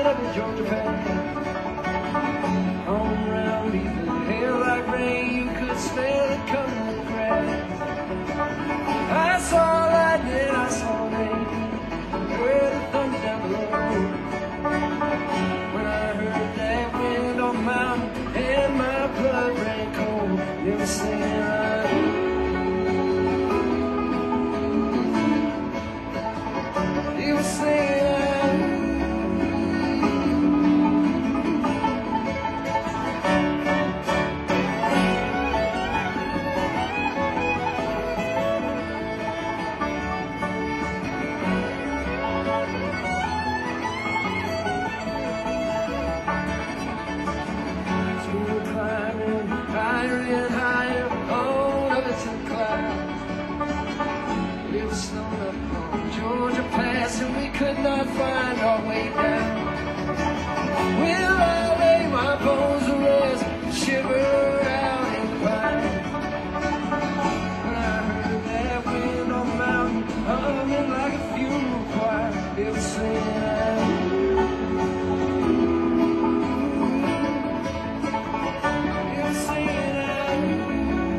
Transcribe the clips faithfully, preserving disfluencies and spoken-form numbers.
head of the Georgia path. Home round even hail like rain, you could smell it coming in the grass. I saw lightning, I saw rain, heard the thunder down below. When I heard that wind on the mountain and my blood ran cold, it was singing like, it was singing like. Could not find our way down. Will I lay my bones to rest, shiver out in the pine? When I heard that wind on the mountain, humming like a funeral choir, it was singing out. It was singing out.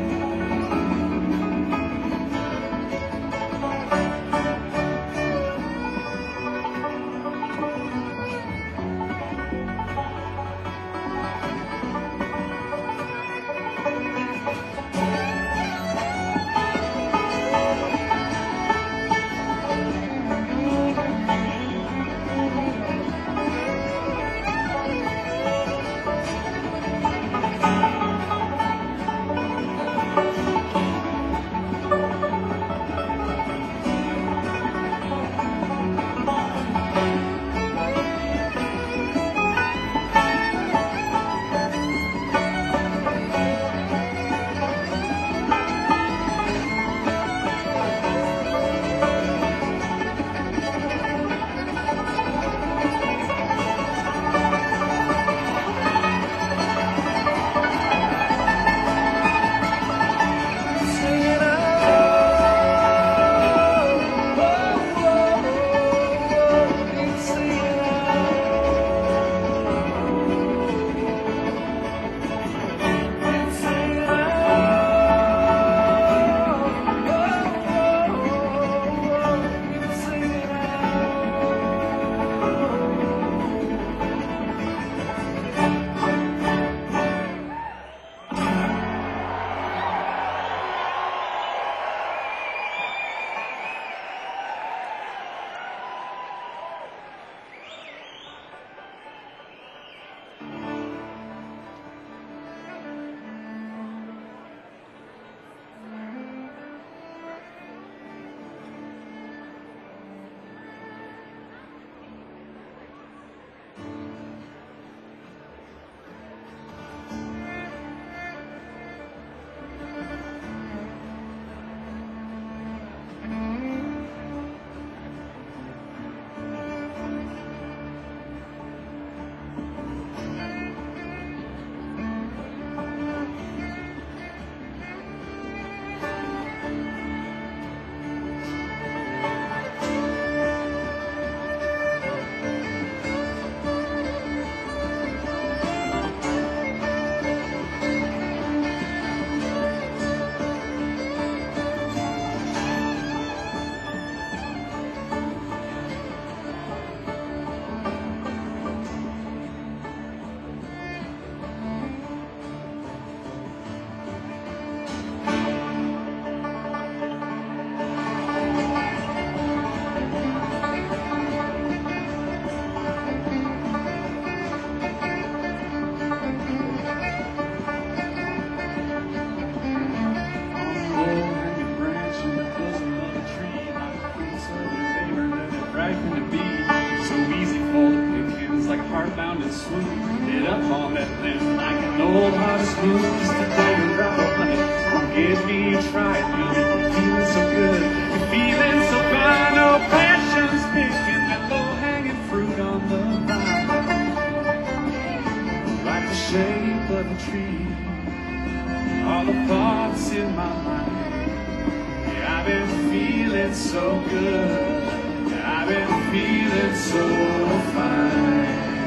All the thoughts in my mind, yeah, I've been feeling so good, I've been feeling so fine.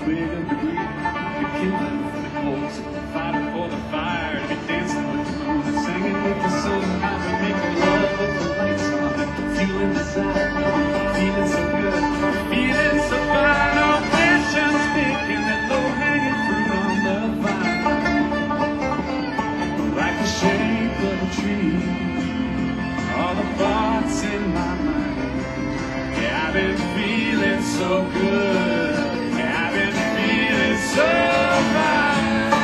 greater degree. You're killing for the cause, fighting for the fire, to be dancing with the moon, singing with the sun, trying to make love with the lights on, fueling desire, feeling so good, feeling so fine. No passion's picking that low-hanging fruit on the vine, like the shape of a tree. All the thoughts in my mind. Yeah, I've been feeling so good. Yeah, I've been feeling so fine.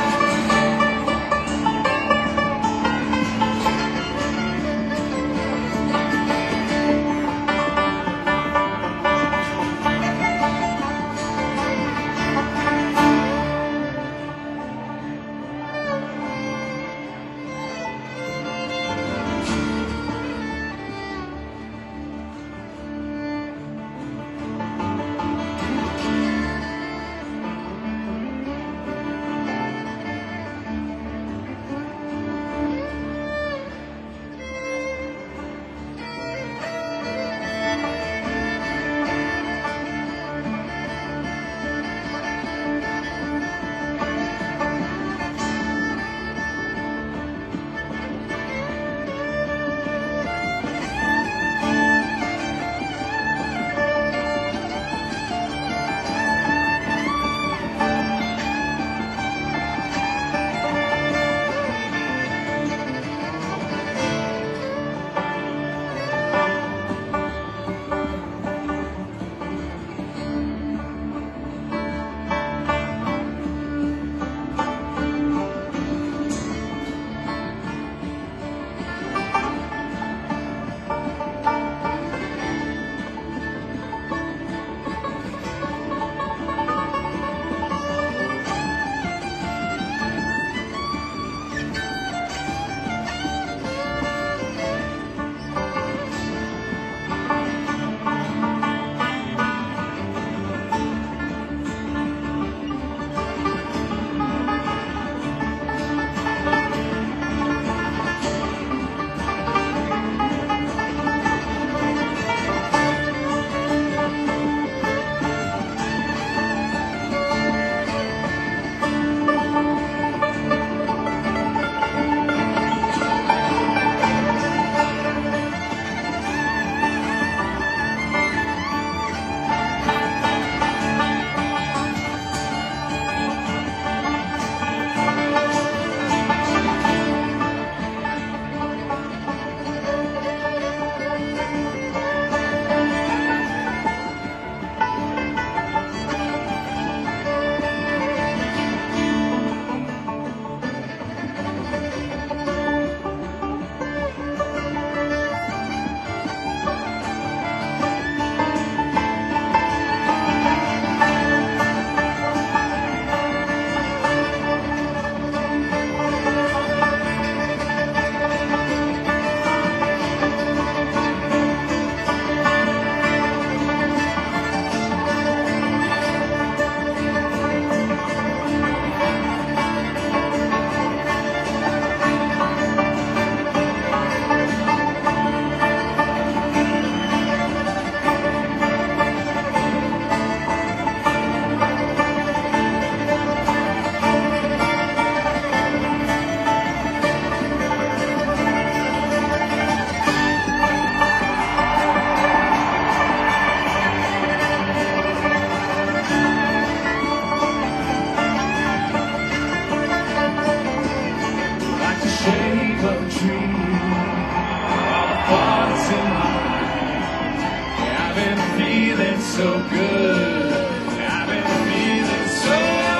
So good, I've been feeling so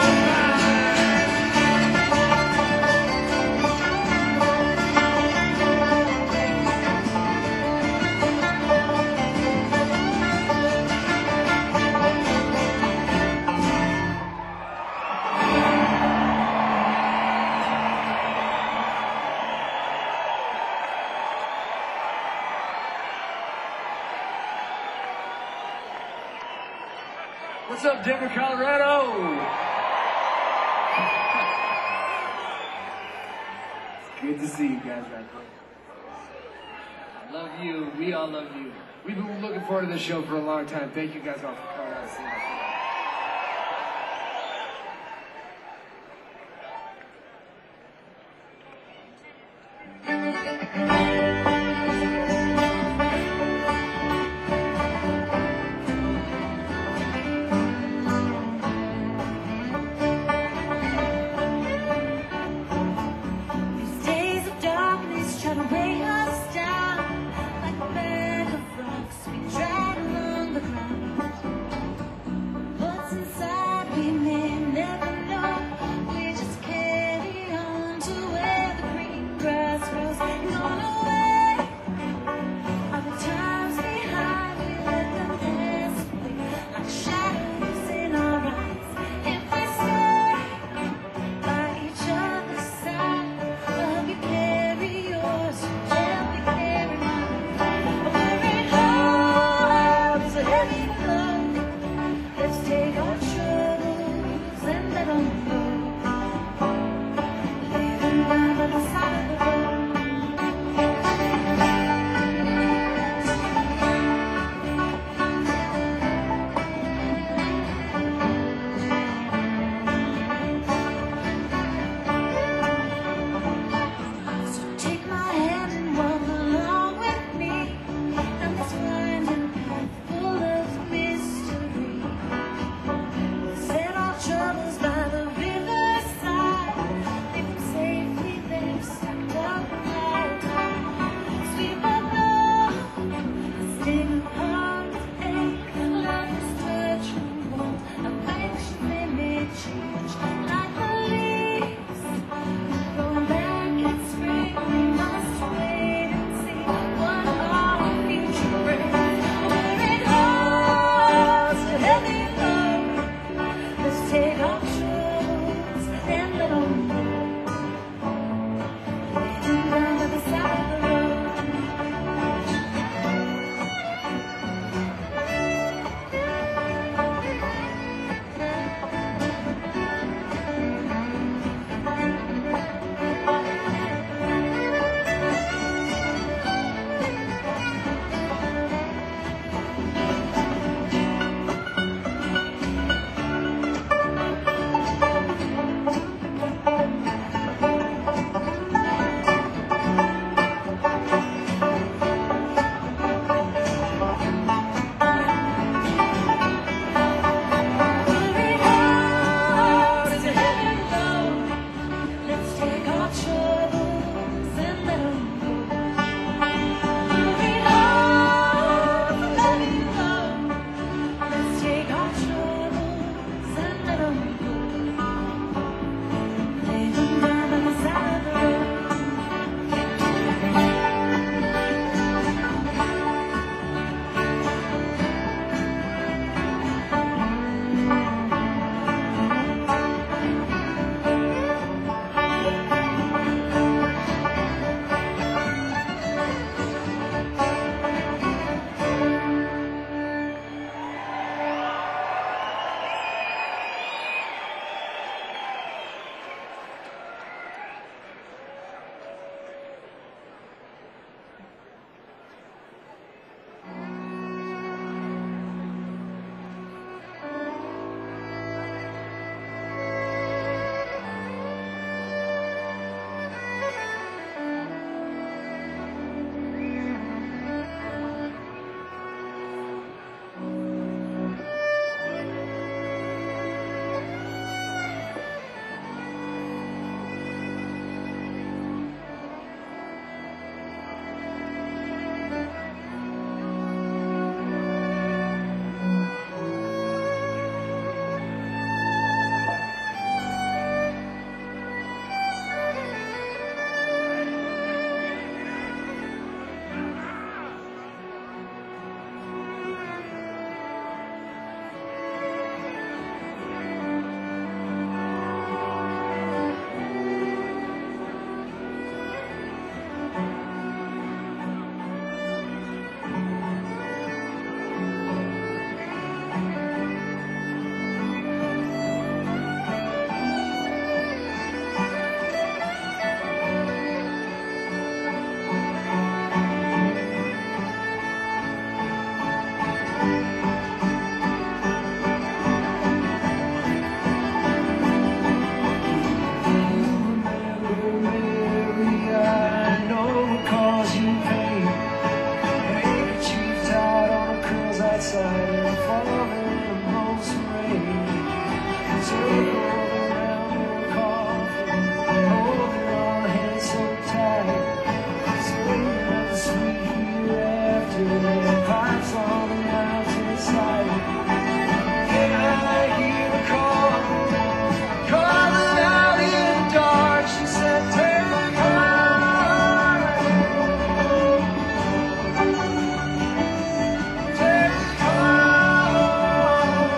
What's up, Denver, Colorado? Good to see you guys out there. I love you. We all love you. We've been looking forward to this show for a long time. Thank you guys all for coming out and seeing us. Surely I know it cause you pain. Handkerchief tied on the curls outside and falling in most rain. Circled around your coffin, holding our hands so tight. Swinging up the sweet hereafter, and pipes on the mountainside. And I hear the call, calling out in the dark. She said, take heart, take heart.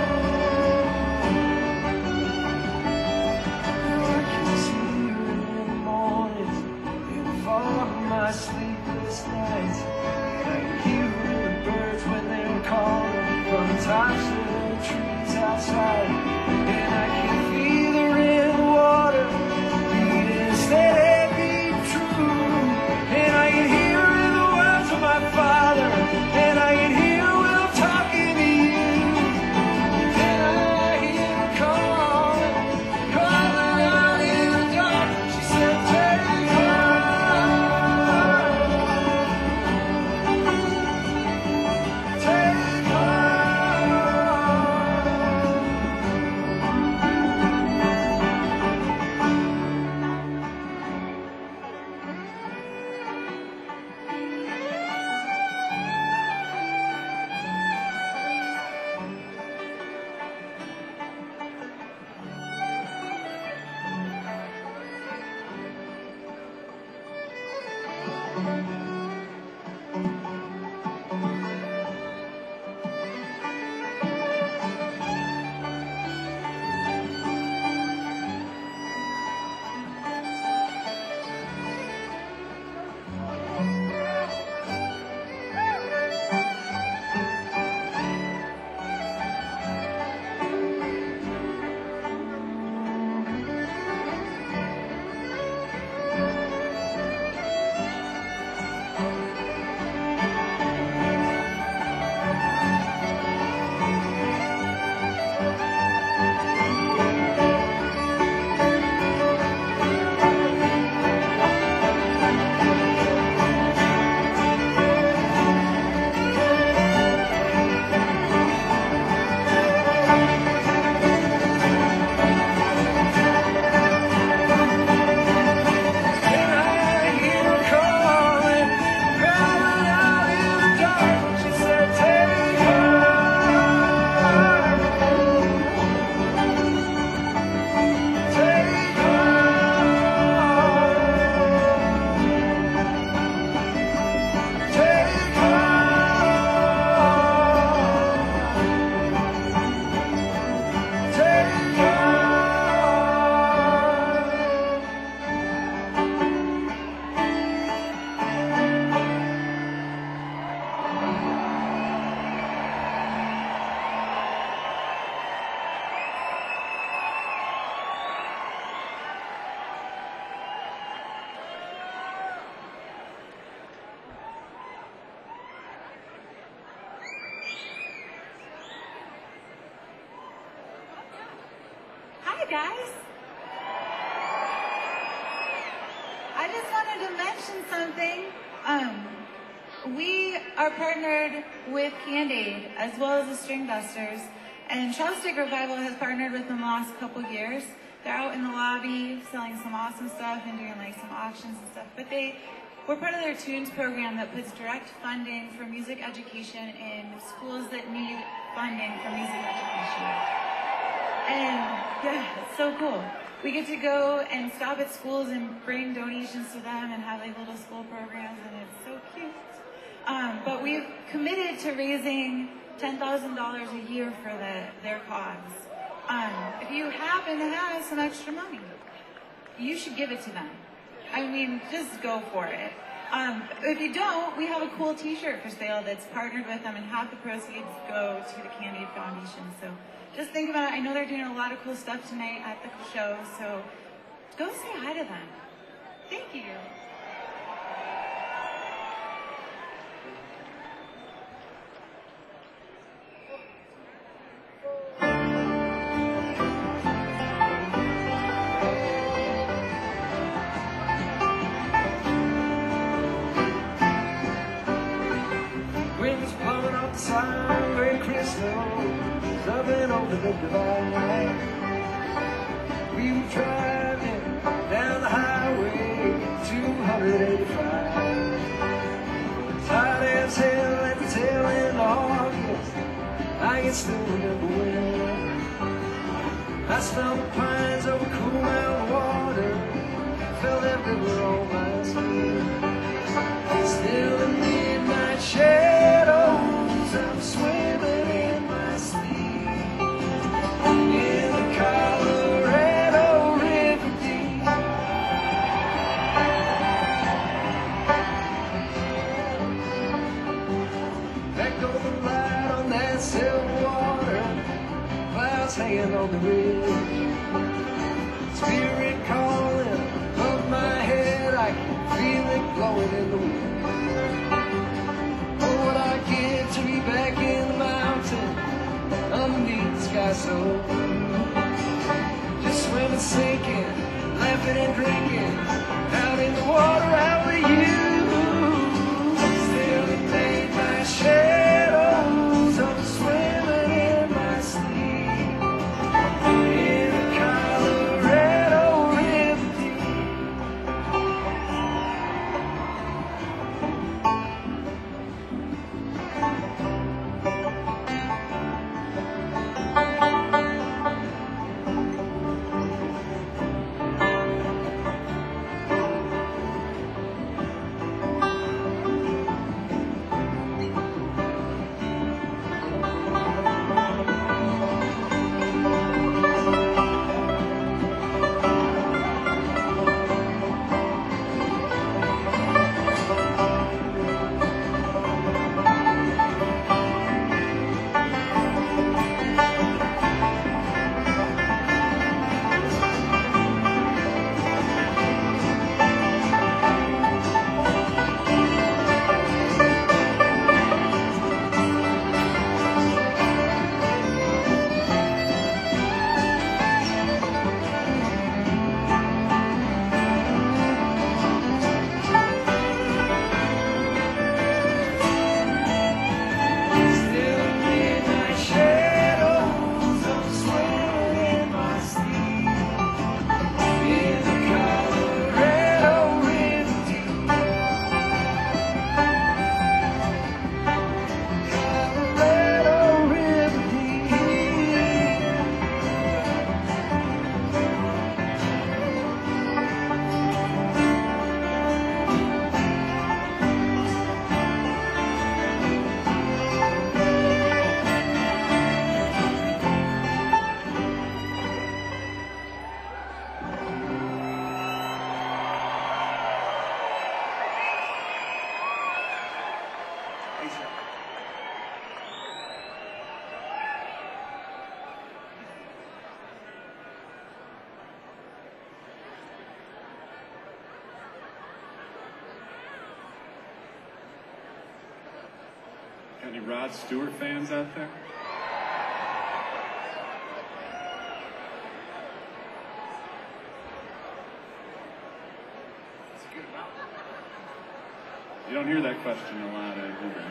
I can see her in the mornings, in the fall of my sleepless nights. And I can hear the birds when they're calling from the tops of the trees outside. And I can feel her in the water, beating steady, being true. And I can hear her in the words of my father, and I can hear her when I'm talking to you. And I hear her calling, calling out in the dark. She said, take heart, take heart. And I hear her calling, calling out in the dark. She said, take heart, take heart, take heart, take heart. Hi guys. I just wanted to mention something. Um, we are partnered with Cand-Aid as well as the String Dusters, and Chopstick Revival has partnered with them the last couple years. They're out in the lobby selling some awesome stuff and doing like some auctions and stuff. But they, we're part of their Tunes program that puts direct funding for music education in schools that need funding for music education. And yeah, it's so cool. We get to go and stop at schools and bring donations to them and have like little school programs, and it's so cute. Um, but we've committed to raising ten thousand dollars a year for the, their cause. Um, if you happen to have some extra money, you should give it to them. I mean, just go for it. Um, if you don't, we have a cool t-shirt for sale that's partnered with them, and half the proceeds go to the Cand-Aid Foundation. So just think about it. I know they're doing a lot of cool stuff tonight at the show, so go say hi to them. Thank you. the divide. We were driving down the highway, two eighty-five. Hot as hell at the tail end of August, I can still remember when I smelled the pines over cool mountain water, felt that river on my skin. Still the midnight shadows, I'm swimming in my sleep in the Colorado River deep. That golden light on that silver water, clouds hanging on the ridge, spirit calling above my head, I can feel it blowing in the wind. Oh, what I give to be back in the mountain, underneath the sky so blue. Just swimming, sinking, laughing and drinking, out in the water, out with you. Still it made my shadows, I'm swimming in my sleep in the Colorado River deep. Got any Rod Stewart fans out there? You don't hear that question a lot, I do.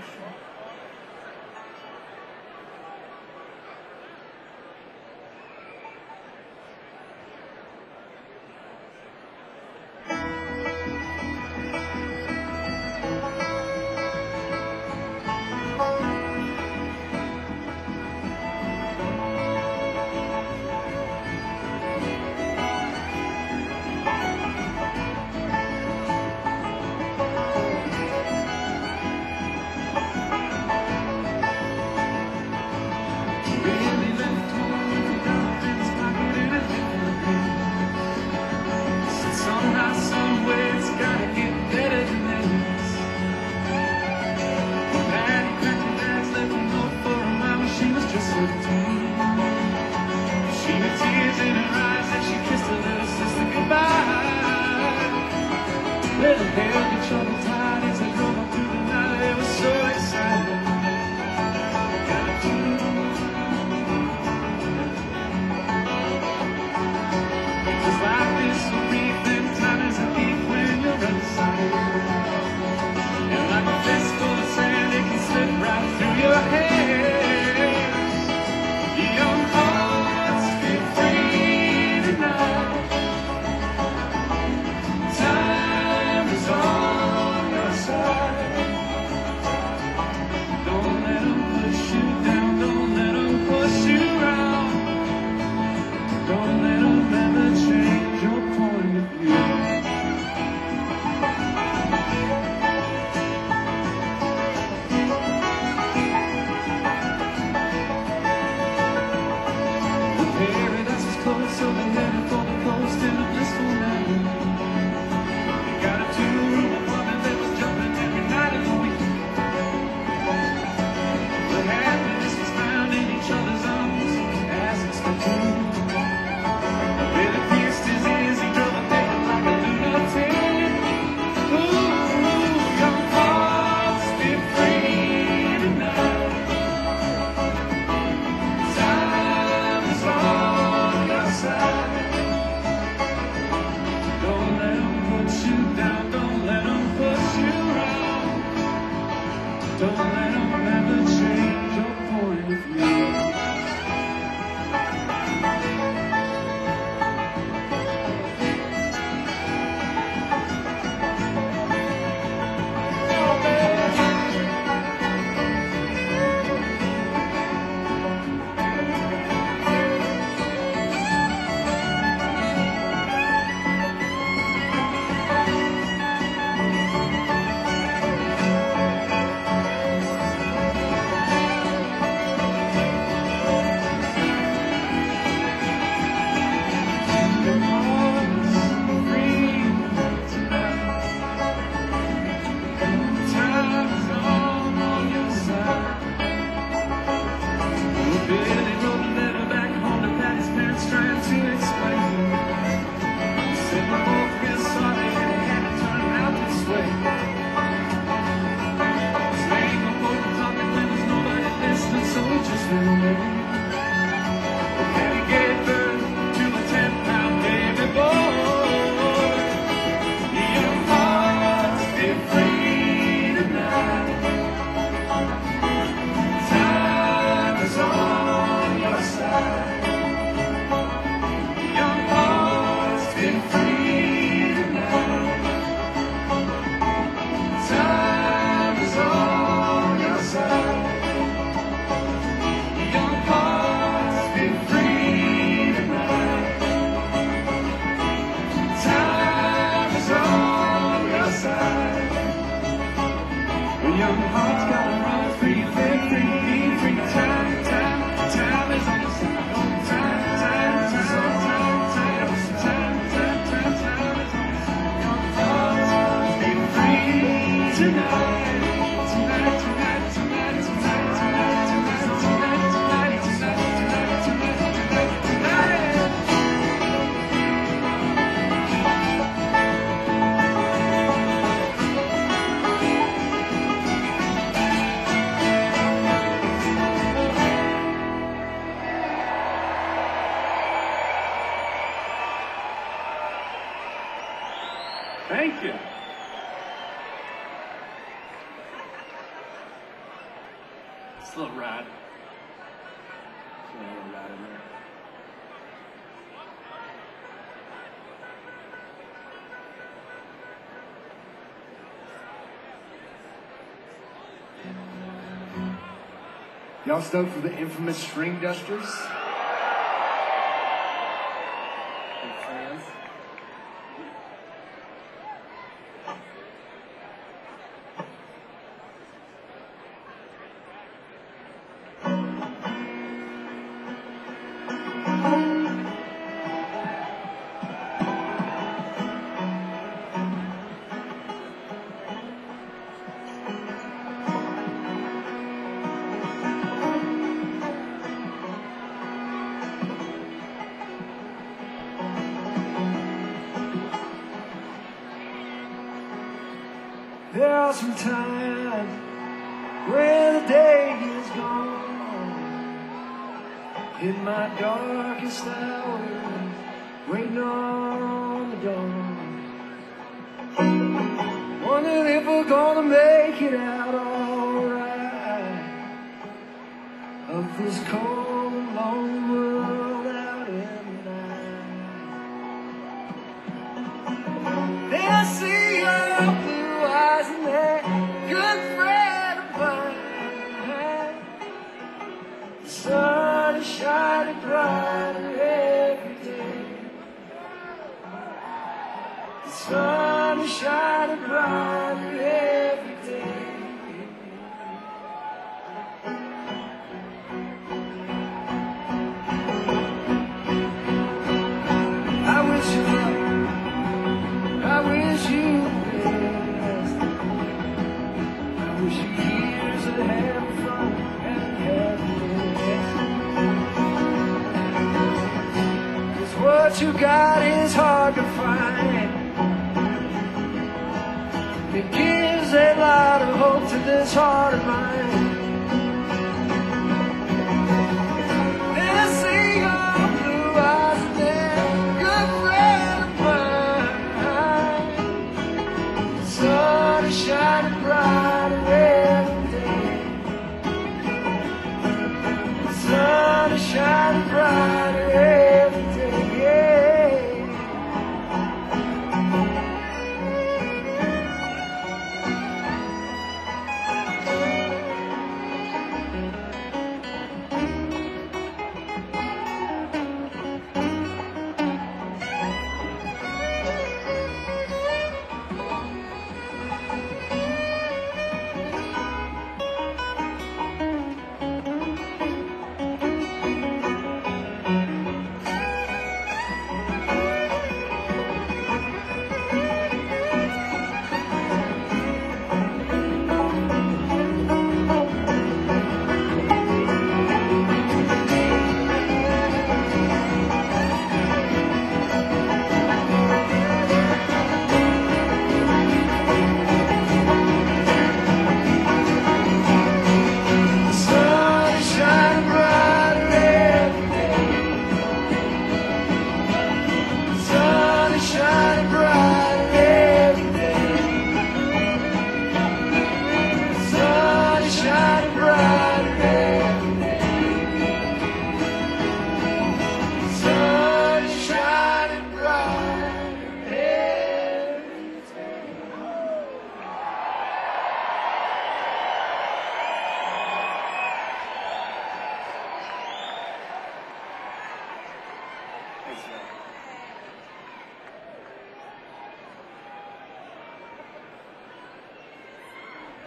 Little held each other tight as they drove on through the night. They were so excited. Got to because life is so brief and time is a thief when you're unsighted. And like a fistful of sand, it can slip right through your hands. Young heart. young hearts gotta run free, free, free, free, free. Time, time, time is on the side. Time, time, time, time, time, time, time, time, time is on the side. Be free tonight, tonight, tonight, tonight, tonight, tonight, tonight, tonight, tonight, tonight, tonight, tonight, tonight. Thank you. It's a little rad. It's a little rad in there. Y'all stoked for the infamous String Dusters? Big fans. There are some times when the day is gone, in my darkest hour, waiting on the dawn, wondering if we're gonna make it out alright, of this cold and lonely world out in the night. Then I see your blue eyes and that good friend of mine. The sun is shining brighter every day. The sun is shining brighter every day. I wish you luck. I wish you best. I wish you years of having fun and happiness. 'Cause what you got is hard to find. It gives a lot of hope to this heart of mine. Then I see your blue eyes and that good friend of mine. The sun is shining brighter every day. The sun is shining brighter every day. Yeah.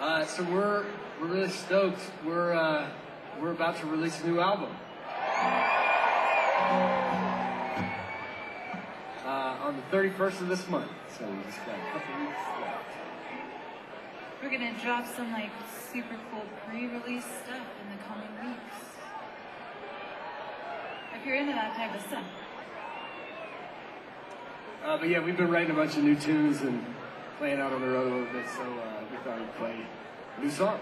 Uh, so we're we're really stoked. We're uh, we're about to release a new album. Uh, on the thirty-first of this month. So we just got a couple weeks left. We're gonna drop some like super cool pre-release stuff in the coming weeks. If you're into that type of stuff. Uh, but yeah, we've been writing a bunch of new tunes and playing out on the road a little bit, so uh, we thought we'd play a new song.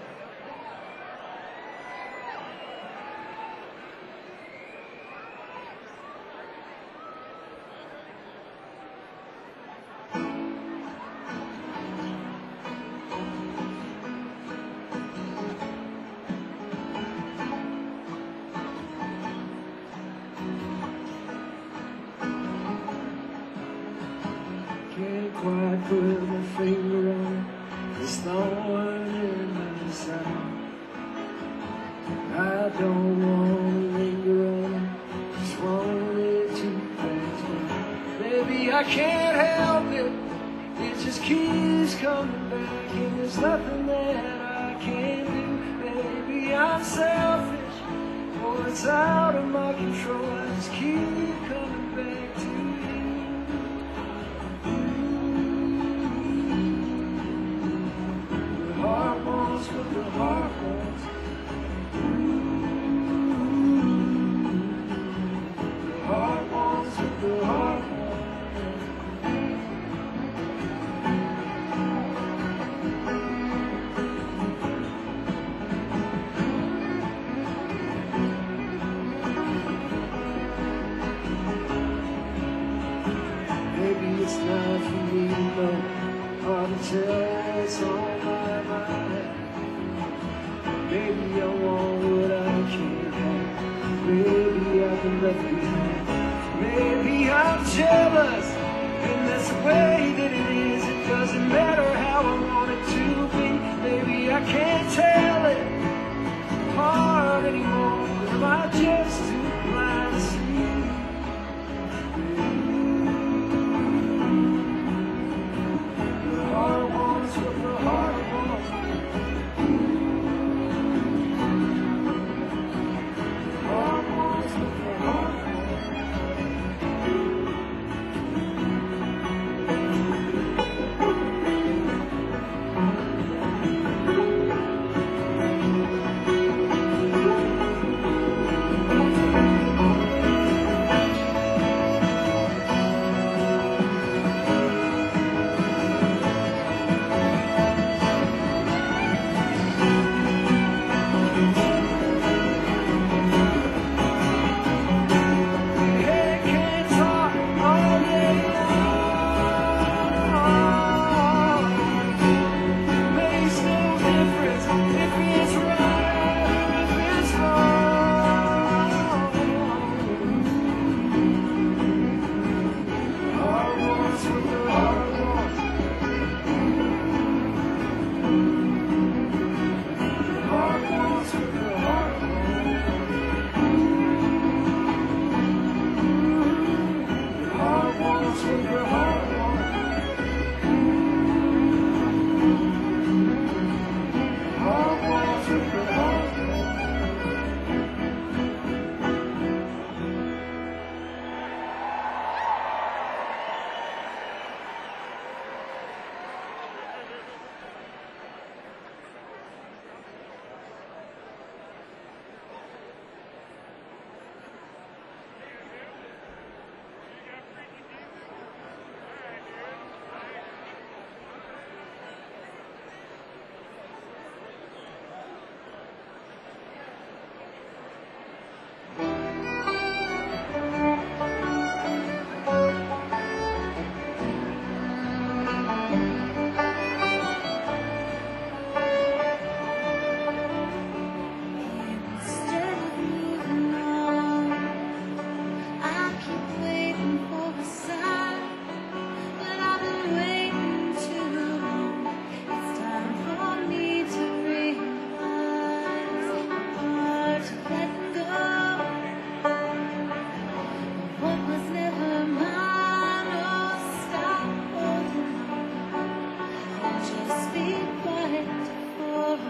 Can't quite put my finger on it. There's no one in my side. I don't want to linger on it. Just want to let you pass by. Baby, I can't help it. It just keeps coming back, and there's nothing that I can do. Baby, I'm selfish. Oh, it's out of my control. I just keep coming back to you. Heart wants what the heart wants. The heart wants what the heart wants. Maybe it's not for me to know. Hard to tell, it's on my mind. Maybe I want what I can't have. Maybe I've been left behind. Maybe I'm jealous, and that's the way that it is. It doesn't matter how I want it to be. Maybe I can't tell it apart anymore. Am I just too blind to see? The heart wants what the heart wants. The heart wants what the heart wants. Hey, can't talk all day long. Makes no difference if it's right or if it's wrong. Heart wants what the heart wants. Heart wants what the heart wants. Heart wants what the heart wants. Heart wants what the heart wants. Instead of moving on, I keep waiting for a sign, but I've been waiting too long. It's time for me to realize I'm hard to let go of what was never mine. Or stop holding on, or just be quiet for a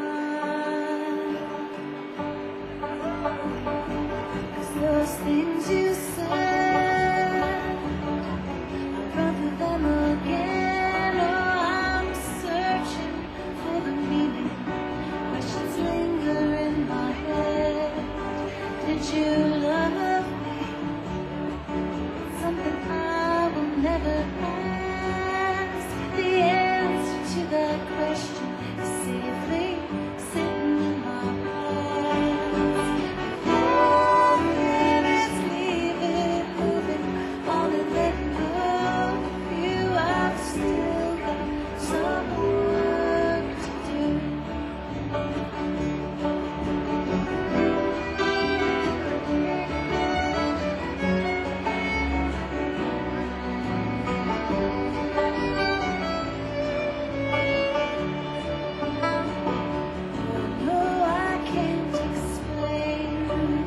while. 'Cause those things you said, I'll run through them again. Oh, I'm searching for the meaning. Questions linger in my head. Did you love me? Something I will never ask. The answer to that question is safely sitting in my past. Moving is leaving, moving on and letting go of you. I've still got some work to do. No, I can't explain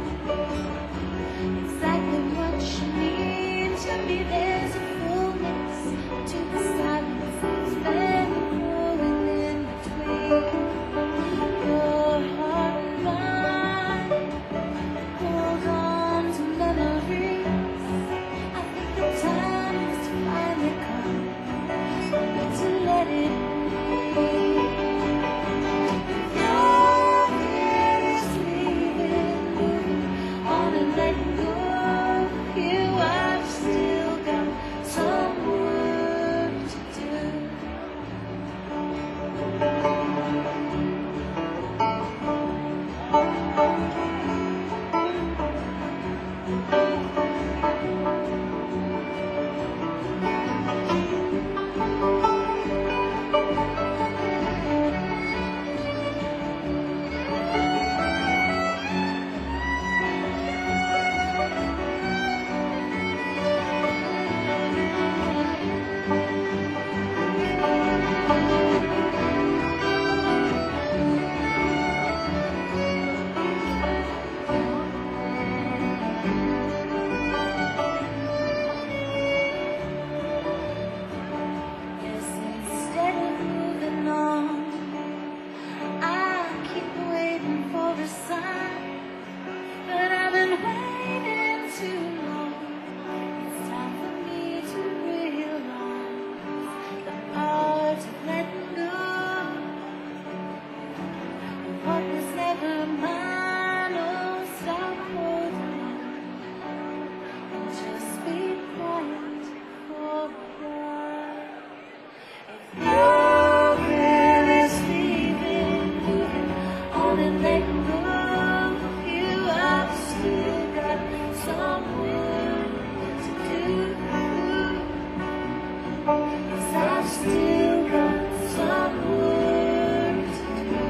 exactly what you mean to me. There's a fullness to the silence that's been growing in between your heart and mine. Hold on to memories. I think the time has finally come to let it be. Love is leaving, moving on and letting go of you. I've still got some work to do. Yes, instead of moving on, I keep waiting for a sign. But I've been waiting too long. It's time for me to realize the art of letting go of what was never mine. Oh, stop holding on and just be quiet for a while. If love is leaving, moving on and letting go of you, I've still got some work to do. Yes, I've still got some work to do.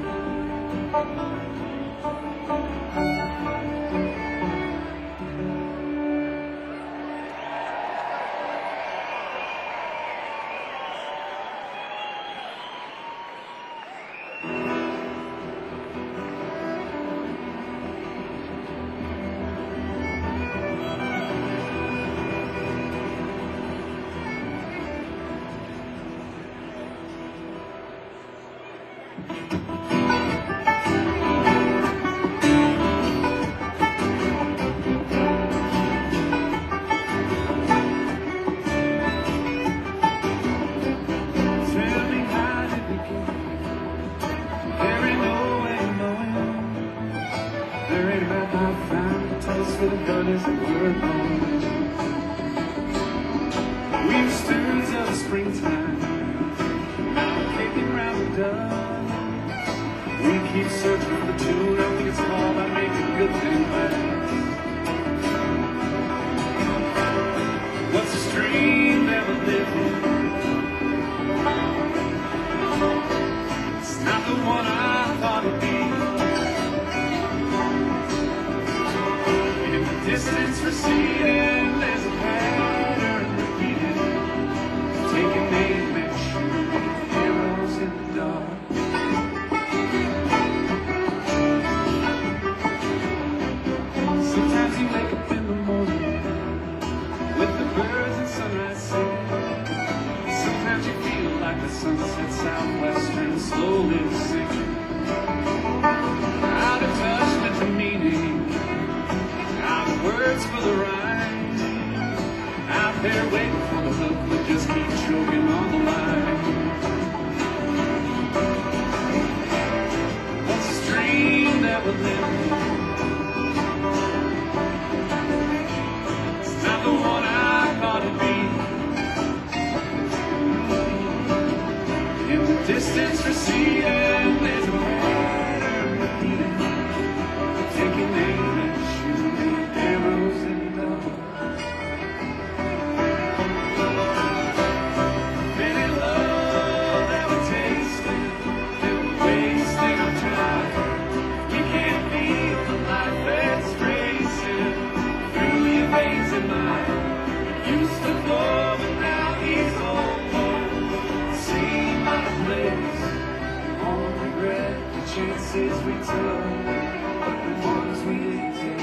Tell me how did we get here? There ain't no way of knowing. There ain't about how I found the toast for the gun isn't worth knowing. We were stewards of the springtime, now we're kicking round the dust. We keep searching for the tune, I think it's all about making a good thing last. What's the stream that we're living? It's not the one I thought it'd be. In the distance receding, there's a pattern repeating, taking aim and shooting arrows in the dark. Sometimes you wake up in the morning with the birds and sunrise singing. sunset southwestern slowly sinking. Out of touch with the meaning, out of words for the rhyme. Out there waiting for the hook that just keeps choking on the line. What's a stream that would live? It's not the one I thought it'd be. In the distance receding, there's a pattern repeating, taking aim and shooting arrows in the dark. Feeling love that we're tasting, that we're wasting our time. We can't feel the life that's racing through your veins and mine. Used to flow, but now he's home. Seem out of place. Won't regret the chances we took, but the ones we didn't take.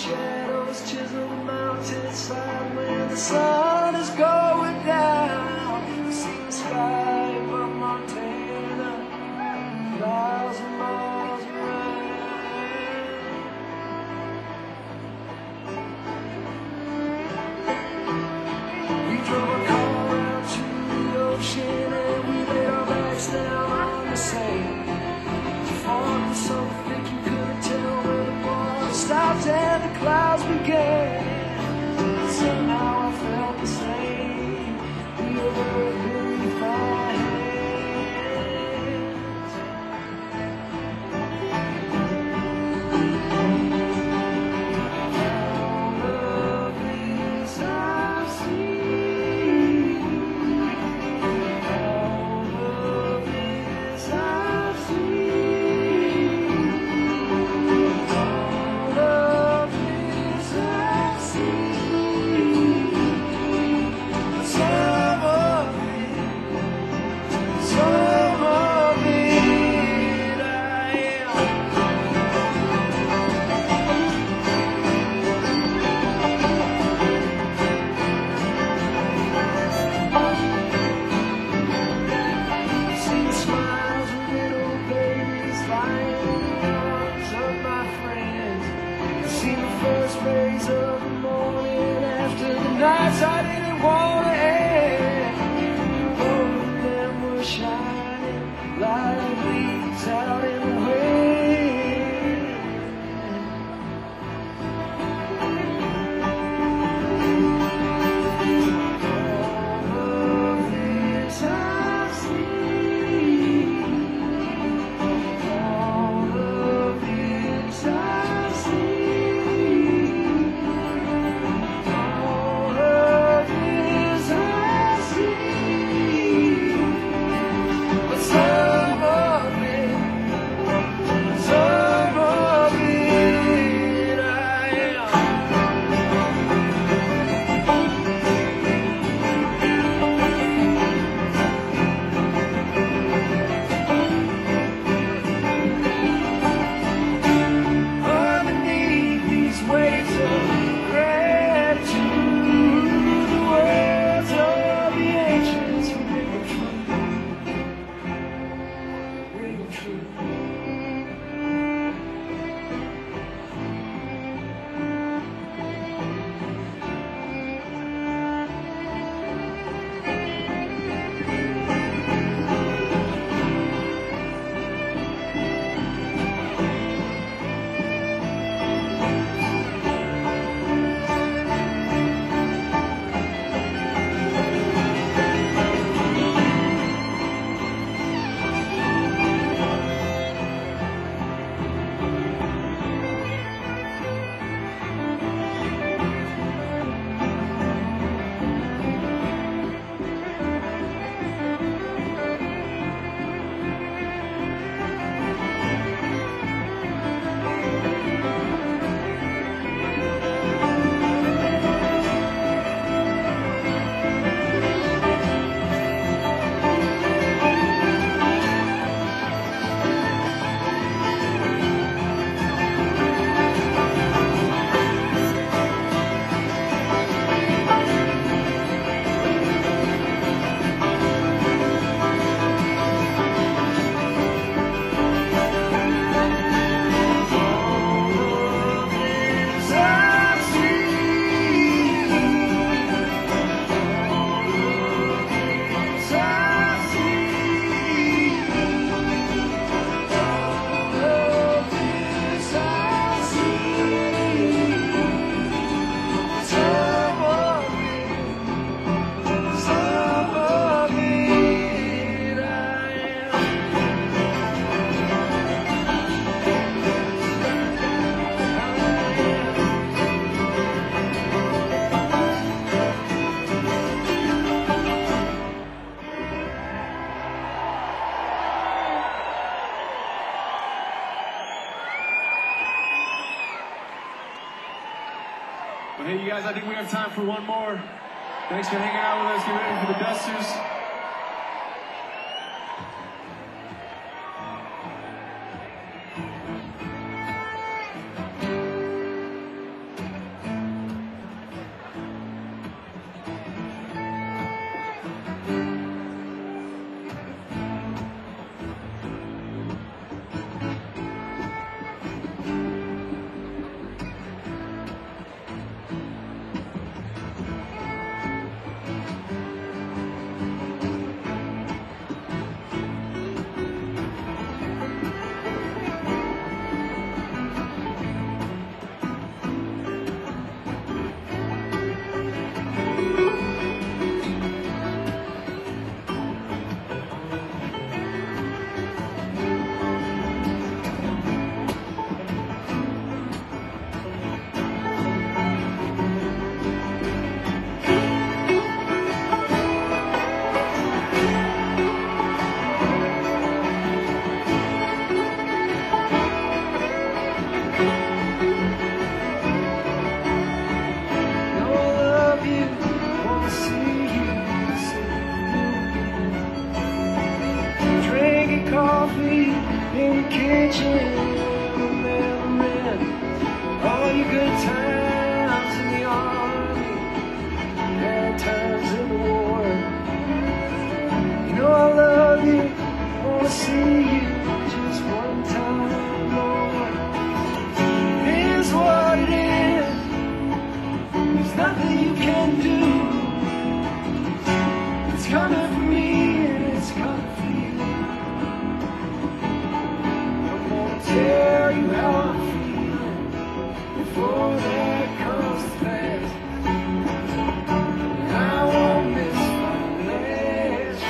shadows chisel the mountainside when the sun is going down. See the sky above Montana, miles and miles around. We drove a car out to the ocean and we laid our backs down on the sand. The fog was so thick you couldn't tell where the water stopped and the clouds began. Somehow I felt the same, the earth beneath my hands. All of this I've seen, all of this I've seen, all of this I've seen. Some of it, some of it I am. See the smiles of little babies lying in the arms of my friends. See the first rays of the morning after the nights I didn't want to end. Both of them were shining like leaves out in the wind. All of this I've seen, all of this I've seen, all of this I've seen. But some of it, some of it I am. Underneath these waves of gratitude, the words of the ancients ring true, ring true. But hey, you guys, I think we have time for one more. Thanks for hanging out with us. Get ready for the Dusters. kitchen, remembering all your good times in the army, bad times in the war. You know I love you, wanna see you just one time more. Here's what it is, there's nothing you can do. It's coming for me and it's coming for you. I'm gonna tell you how I'm feeling before that comes to pass. I won't miss my last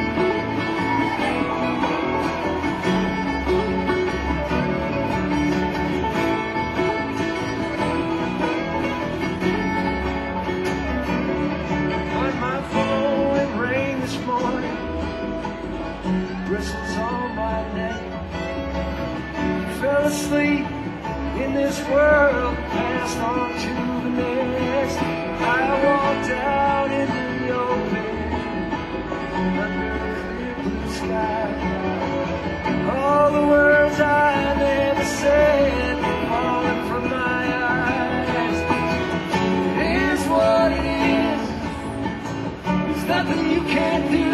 on my phone, it rang this morning, bristles on my neck. Fell asleep in this world, passed on to the next. I walked out into the open, under a clear blue sky. All the words I never said were falling from my eyes. Here's what it is, there's nothing you can't do.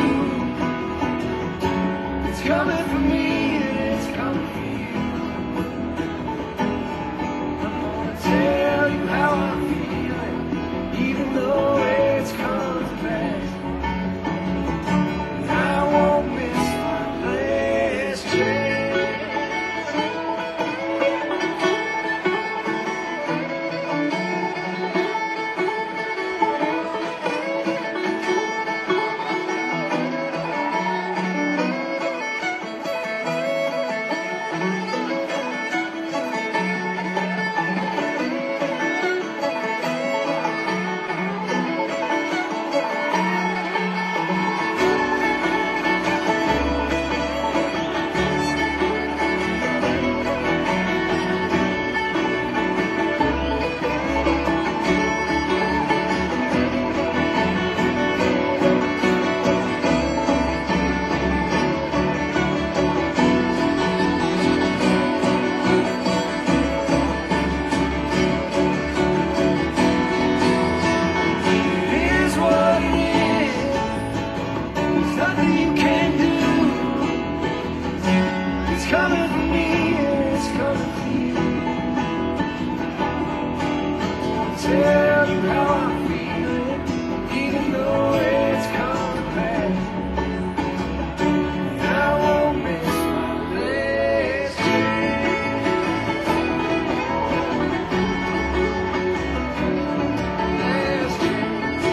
It's coming for me and it's coming for you. I'm gonna tell you how I'm feeling, even though it's come to pass. And I won't miss my last chance. Here's what it is, there's nothing you can do. It's coming for me and it's coming for you. I'll tell you how I'm feeling, even though it's come to pass. And I won't miss my last chance. Last chance.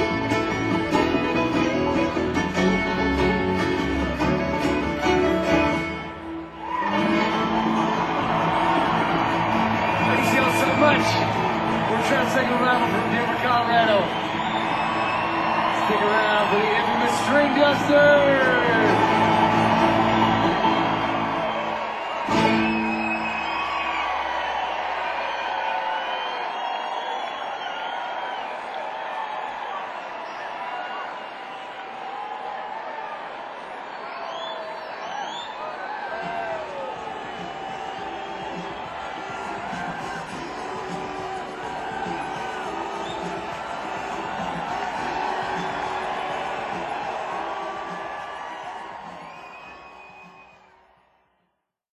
Thanks y'all so much. We're trying to take a round from Denver, Colorado. Stick around for the infamous String Dusters.